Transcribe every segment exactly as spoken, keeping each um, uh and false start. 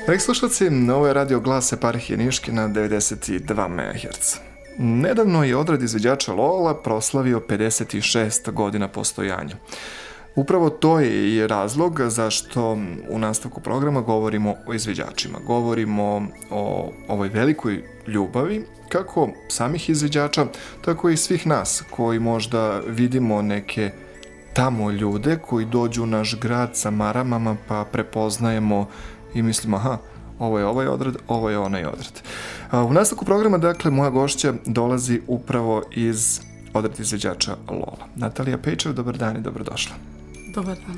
Dragi slušalci, ovo je radio Glas Eparhije Niške na devedeset dva megaherca. Nedavno je odred izvođača Lola proslavio pedeset šest godina postojanja. Upravo to je i razlog zašto u nastavku programa govorimo o izvođačima. Govorimo o ovoj velikoj ljubavi, kako samih izvođača, tako i svih nas koji možda vidimo neke tamo ljude koji dođu u naš grad sa maramama pa prepoznajemo i mislimo, aha, ovo je ovaj odred, ovo je onaj odred. U nastavku programa, dakle, moja gošća dolazi upravo iz odred izvođača Lola. Natalija Pejčev, dobar dan i dobrodošla. Dobar dan.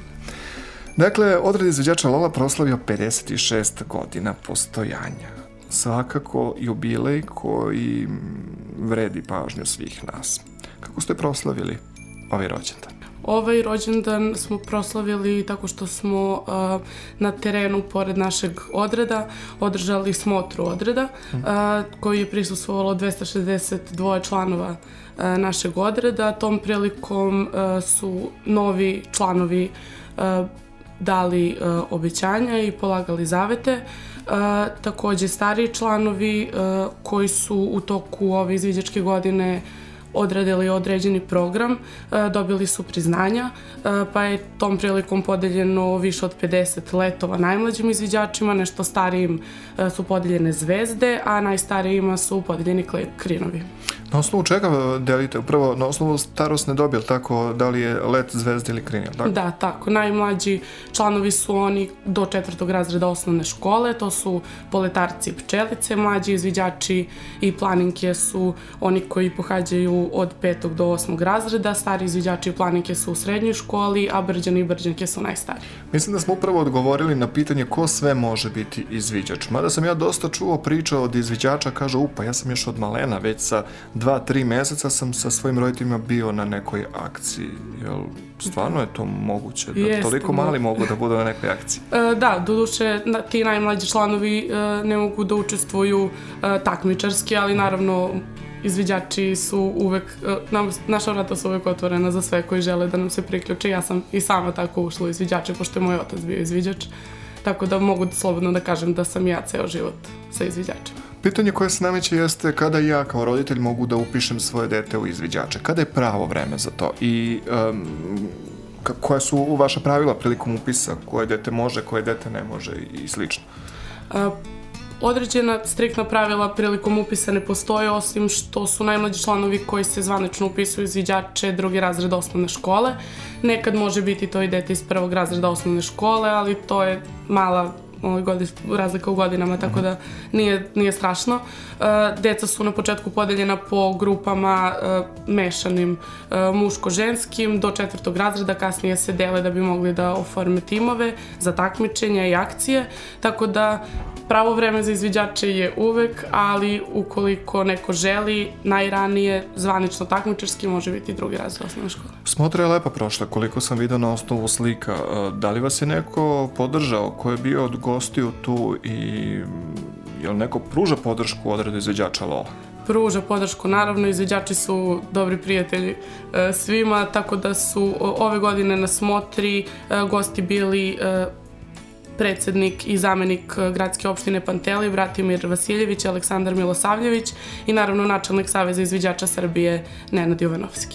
Dakle, odred izvođača Lola proslavio pedeset šest godina postojanja. Svakako jubilej koji vredi pažnju svih nas. Kako ste proslavili ovaj rođendan? Ovaj rođendan smo proslavili tako što smo uh, na terenu pored našeg odreda održali smotru odreda uh, koji je prisustvovalo dvesta šezdeset dva članova uh, našeg odreda. Tom prilikom uh, su novi članovi uh, dali uh, obećanja i polagali zavete. Uh, takođe stariji članovi uh, koji su u toku ove izviđačke godine odradili određeni program, dobili su priznanja, pa je tom prilikom podeljeno više od pedeset letova najmlađim izviđačima, nešto starijim su podeljene zvezde, a najstarijima su podeljeni krinovi. Na osnovu čega delite? Upravo na osnovu starosne dobi, ili tako, da li je let, zvezda ili krin, tako? Da, tako. Najmlađi članovi su oni do četvrtog razreda osnovne škole, to su poletarci i pčelice, mlađi izviđači i planinke su oni koji pohađaju od petog do osmog razreda, stari izviđači i planinke su u srednjoj školi, a brđani i brđanke su najstariji. Mislim da smo upravo odgovorili na pitanje ko sve može biti izviđač. Mada sam ja dosta čuo priča od izviđača, kaže, upa, ja sam još od malena, već sa dva, tri meseca sam sa svojim roditeljima bio na nekoj akciji. Jel, stvarno je to moguće? Da Jest, toliko mali mogu da budu na nekoj akciji? E, da, doduše, ti najmlađi članovi e, ne mogu da učestvuju e, takmičarski, ali naravno izviđači su uvek, nam, naša vrata su uvek otvorena za sve koji žele da nam se priključe. Ja sam i sama tako ušla u izviđače, pošto je moj otac bio izviđač. Tako da mogu slobodno da kažem da sam ja ceo život sa izviđačima. Pitanje koje se nameće jeste kada ja kao roditelj mogu da upišem svoje dete u izviđače. Kada je pravo vreme za to? I um, koja su vaša pravila prilikom upisa? Koje dete može, koje dete ne može i slično? Uh, Određena striktna pravila prilikom upisa ne postoje, osim što su najmlađi članovi koji se zvanično upisuju izviđače drugi razred osnovne škole. Nekad može biti to i dete iz prvog razreda osnovne škole, ali to je mala razlika u godinama, tako da nije, nije strašno. Deca su na početku podeljena po grupama mešanim muško-ženskim do četvrtog razreda, kasnije se dele da bi mogli da oforme timove za takmičenja i akcije, tako da pravo vreme za izviđače je uvek, ali ukoliko neko želi, najranije zvanično takmičarski može biti drugi razred osnovne škole. Smotra je lepo prošla, koliko sam vidio na osnovu slika. Da li vas je neko podržao, ko je bio od gostiju tu i je li neko pruža podršku odredu izviđača Lola? Pruža podršku, naravno, izviđači su dobri prijatelji e, svima, tako da su ove godine na smotri e, gosti bili e, predsednik i zamenik gradske opštine Pantelej, Bratimir Vasiljević, Aleksandar Milosavljević i naravno načelnik Saveza izviđača Srbije Nenad Jovanovski.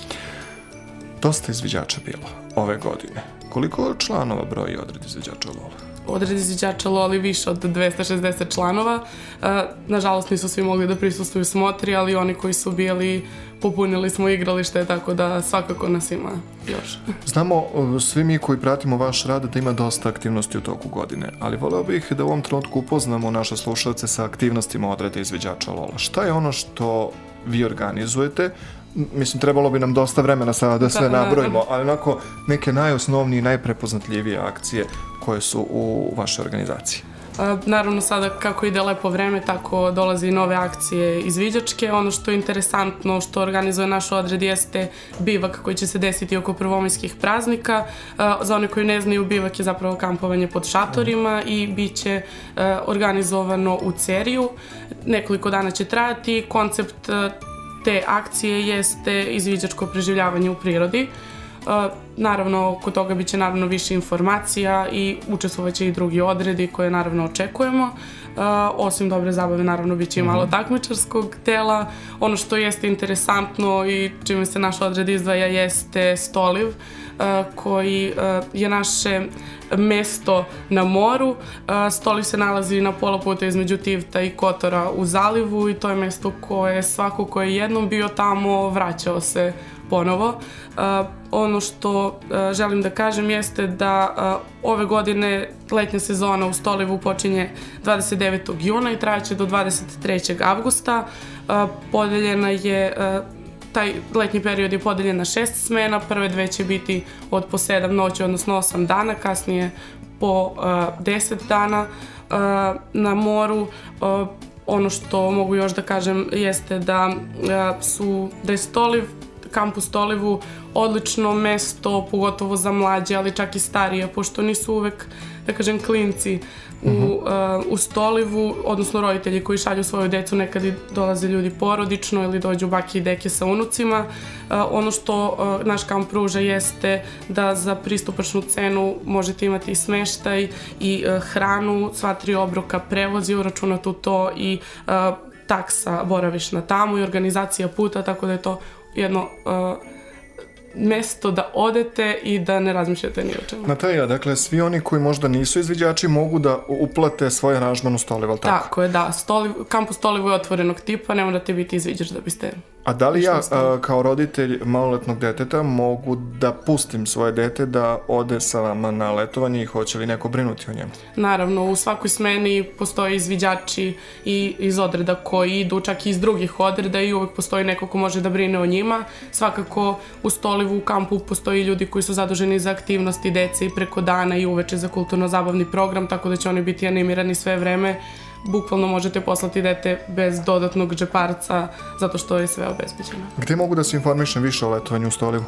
Dosta izviđača bilo ove godine. Koliko članova broji odred izviđača Lola? Odred izviđača Loli više od dvesta šezdeset članova. E, nažalost nisu svi mogli da prisustvuju smotri, ali oni koji su bili, popunili smo igralište, tako da svakako nas ima još. Znamo svi mi koji pratimo vaš rad da ima dosta aktivnosti u toku godine, ali voleo bih da u ovom trenutku upoznamo naše slušalce sa aktivnostima odreda izviđača Lola. Šta je ono što vi organizujete? Mislim, trebalo bi nam dosta vremena sada da sve nabrojimo, ali onako neke najosnovnije i najprepoznatljivije akcije koje su u vašoj organizaciji. Naravno, sada kako ide lepo vreme, tako dolaze i nove akcije izviđačke. Ono što je interesantno, što organizuje naš odred, jeste bivak koji će se desiti oko prvomajskih praznika. Za one koji ne znaju, bivak je zapravo kampovanje pod šatorima i bit će organizovano u Ceriju. Nekoliko dana će trajati. Koncept te akcije jeste izviđačko preživljavanje u prirodi. Naravno, kod toga bit će naravno više informacija i učestvovaće i drugi odredi koje naravno očekujemo. Osim dobre zabave, naravno, bit će i malo takmičarskog dela. Ono što jeste interesantno i čime se naš odred izdvaja jeste Stoliv, koji je naše mesto na moru. Stoliv se nalazi na pola puta između Tivta i Kotora u zalivu i to je mesto koje svako ko je jednom bio tamo vraćao se ponovo. Uh, ono što uh, želim da kažem jeste da uh, ove godine letnja sezona u Stolivu počinje dvadeset devetog juna i trajaće do dvadeset trećeg avgusta. Uh, podeljena je, uh, taj letnji period je podeljen na šest smena, prve dve će biti od po sedam noći, odnosno osam dana, kasnije po uh, deset dana uh, na moru. Uh, ono što mogu još da kažem jeste da, uh, su, da je Stoliv, kamp u Stolivu odlično mesto, pogotovo za mlađe, ali čak i starije, pošto nisu uvek, da kažem, klinci u, uh, u Stolivu, odnosno roditelji koji šalju svoju decu, nekad i dolaze ljudi porodično ili dođu bake i deke sa unucima. Uh, ono što uh, naš kamp pruža jeste da za pristupačnu cenu možete imati i smeštaj i uh, hranu, sva tri obroka, prevoz je uračunat u to i uh, taksa boravišna tamo i organizacija puta, tako da je to jedno uh, mesto da odete i da ne razmišljate ni o čemu. Natalija, dakle, svi oni koji možda nisu izviđači mogu da uplate svoj aranžman u Stolivu, ali tako? Tako je, da. Stoliv, kamp u Stolivu je otvorenog tipa, ne morate biti izviđač da biste... A da li ja a, kao roditelj maloletnog deteta mogu da pustim svoje dete da ode sa vama na letovanje i hoće li neko brinuti o njemu? Naravno, u svakoj smeni postoje izviđači i iz odreda koji idu čak i iz drugih odreda i uvek postoji neko ko može da brine o njima. Svakako u Stolivu u kampu postoji ljudi koji su zaduženi za aktivnosti dece i preko dana i uveče za kulturno-zabavni program, tako da će oni biti animirani sve vreme. Bukvalno možete poslati dete bez dodatnog džeparca zato što je sve obezbeđeno. Gde mogu da se informišem više o letovanju u Stolivu?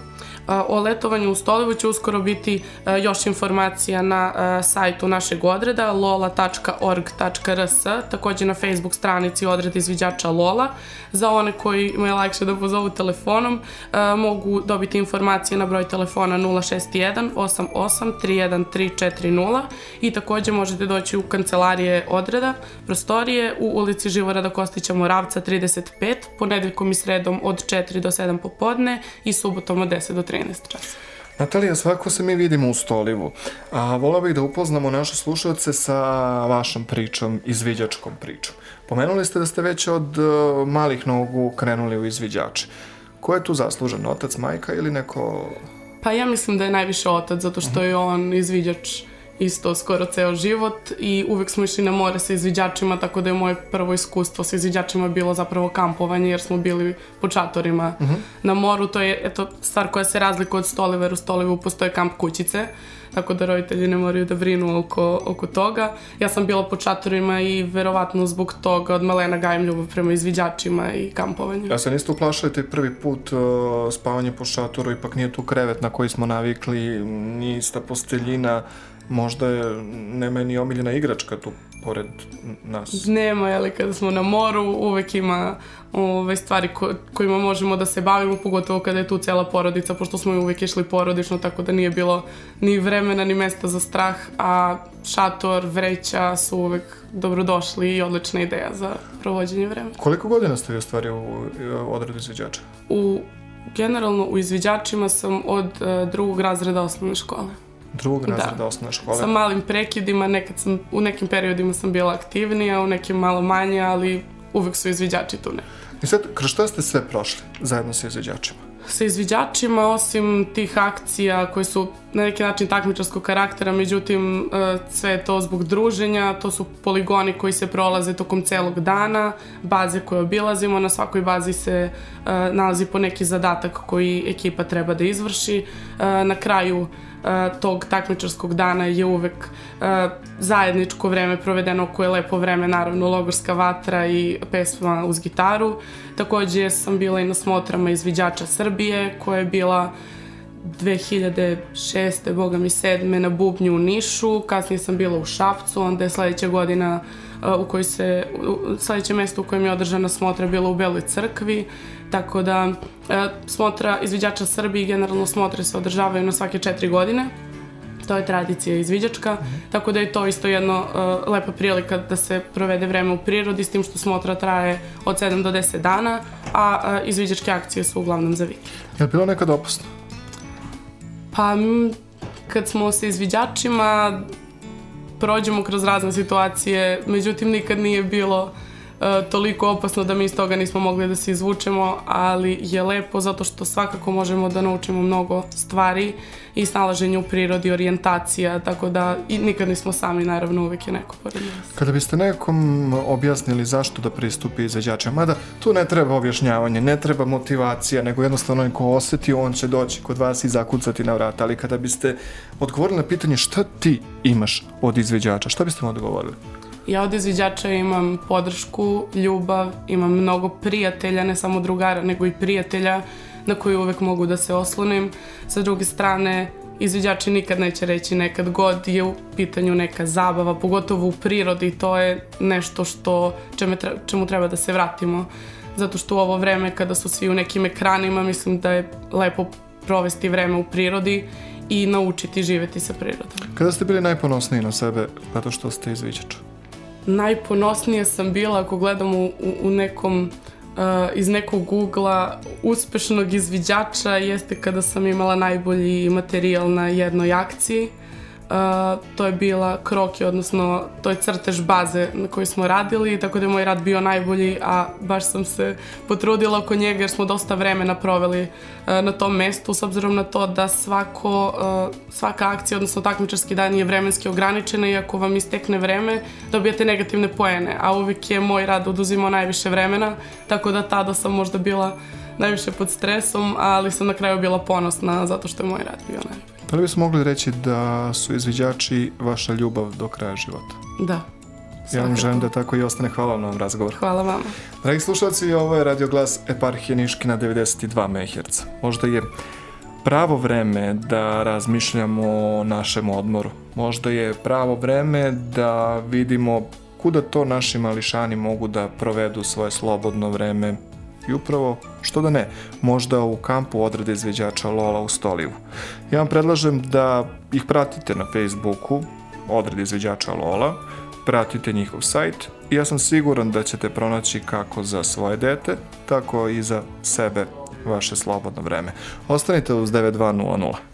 O letovanju u Stolivu će uskoro biti još informacija na sajtu našeg odreda lola tačka org tačka r s, takođe na Facebook stranici odred izviđača Lola. Za one koji imaju lakše da pozovu telefonom mogu dobiti informacije na broj telefona nula šest jedan osam osam tri jedan tri četiri nula i takođe možete doći u kancelarije odreda, prostorije u ulici Živorada Kostića Moravca trideset pet, ponedeljkom i sredom od četiri do sedam popodne i subotom od deset do trinaest časa. Natalija, svako se mi vidimo u Stolivu, a volao bih da upoznamo naše slušalce sa vašom pričom, izviđačkom pričom. Pomenuli ste da ste već od uh, malih nogu krenuli u izviđače. Ko je tu zaslužan, otac, majka ili neko... Pa ja mislim da je najviše otac, zato što je on izviđač isto skoro ceo život i uvek smo išli na more sa izviđačima, tako da je moje prvo iskustvo sa izviđačima bilo zapravo kampovanje, jer smo bili po čatorima uh-huh. na moru. To je eto, stvar koja se razlikuje od Stoliva, jer u Stolivu postoje kamp kućice, tako da roditelji ne moraju da brinu oko, oko toga. Ja sam bila po čatorima i verovatno zbog toga od malena gajem ljubav prema izviđačima i kampovanju. Ja se niste uplašili taj prvi put uh, spavanje po šatoru, ipak nije tu krevet na koji smo navikli, ni ista posteljina, možda je, nema ni omiljena igračka tu pored nas. Nema, ali kada smo na moru uvek ima ove stvari ko, kojima možemo da se bavimo, pogotovo kada je tu cela porodica, pošto smo uvek išli porodično, tako da nije bilo ni vremena ni mesta za strah, a šator, vreća su uvek dobrodošli i odlična ideja za provođenje vremena. Koliko godina ste vi u stvari u odredu izviđača? U, generalno u izviđačima sam od uh, drugog razreda osnovne škole. Drugog razreda da. osnovne škole. Sa malim prekidima, nekad sam, u nekim periodima sam bila aktivnija, u nekim malo manje, ali uvek su izviđači tu ne. I sad, kroz šta ste sve prošli zajedno sa izviđačima? Sa izviđačima, osim tih akcija koje su na neki način takmičarskog karaktera, međutim sve je to zbog druženja, to su poligoni koji se prolaze tokom celog dana, baze koje obilazimo, na svakoj bazi se uh, nalazi po neki zadatak koji ekipa treba da izvrši. Uh, na kraju Uh, tog takmičarskog dana je uvek uh, zajedničko vreme provedeno koje je lepo vreme, naravno logorska vatra i pesma uz gitaru. Takođe sam bila i na smotrama izviđača Srbije koja je bila dve hiljade šeste. boga mi sedme na bubnju u Nišu, kasnije sam bila u Šapcu, onda je sledeća godina uh, u kojoj se, u, sledeće mesto u kojem je održana smotra bilo u Beloj crkvi, tako da Smotra izviđača Srbije i generalno smotre se održavaju na svake četiri godine. To je tradicija izviđačka, tako da je to isto jedno uh, lepa prilika da se provede vreme u prirodi, s tim što smotra traje od sedam do deset dana, a uh, izviđačke akcije su uglavnom za vikend. Je li bilo nekad opasno? Pa, m, kad smo sa izviđačima, prođemo kroz razne situacije, međutim nikad nije bilo Uh, toliko opasno da mi iz toga nismo mogli da se izvučemo, ali je lepo zato što svakako možemo da naučimo mnogo stvari i snalaženje u prirodi, orijentacija, tako da i nikad nismo sami, naravno uvijek je neko pored nas. Kada biste nekom objasnili zašto da pristupi izviđačima, mada tu ne treba objašnjavanje, ne treba motivacija, nego jednostavno onaj ko osjeti, on će doći kod vas i zakucati na vrata, ali kada biste odgovorili na pitanje šta ti imaš od izviđača, šta biste mu odgovorili? Ja od izviđača imam podršku, ljubav, imam mnogo prijatelja, ne samo drugara, nego i prijatelja na koji uvek mogu da se oslonim. Sa druge strane, izviđači nikad neće reći nekad god je u pitanju neka zabava, pogotovo u prirodi, to je nešto što, čemu treba da se vratimo. Zato što u ovo vreme kada su svi u nekim ekranima, mislim da je lepo provesti vreme u prirodi i naučiti živjeti sa prirodom. Kada ste bili najponosniji na sebe zato što ste izviđač? Najponosnije sam bila, ako gledam u, u nekom, uh, iz nekog ugla uspešnog izviđača, jeste kada sam imala najbolji materijal na jednoj akciji. Uh, to je bila kroki, odnosno to je crtež baze na kojoj smo radili, tako da je moj rad bio najbolji, a baš sam se potrudila oko njega jer smo dosta vremena proveli uh, na tom mestu, s obzirom na to da svako, uh, svaka akcija, odnosno takmičarski dan je vremenski ograničena i ako vam istekne vreme, dobijate negativne poene, a uvijek je moj rad oduzimao najviše vremena, tako da tada sam možda bila najviše pod stresom, ali sam na kraju bila ponosna zato što je moj rad bio najbolji. Da li bismo mogli reći da su izviđači vaša ljubav do kraja života? Da. Ja vam želim da tako i ostane. Hvala vam na ovom razgovoru. Hvala vama. Dragi slušalci, ovo je Radio Glas Eparhije Niški na devedeset dva megaherca. Možda je pravo vreme da razmišljamo o našem odmoru. Možda je pravo vreme da vidimo kuda to naši mališani mogu da provedu svoje slobodno vreme. I upravo, što da ne, možda u kampu odrede izviđača Lola u Stolivu. Ja vam predlažem da ih pratite na Facebooku, odrede izviđača Lola, pratite njihov sajt i ja sam siguran da ćete pronaći kako za svoje dete, tako i za sebe vaše slobodno vreme. Ostanite uz devet dva nula nula.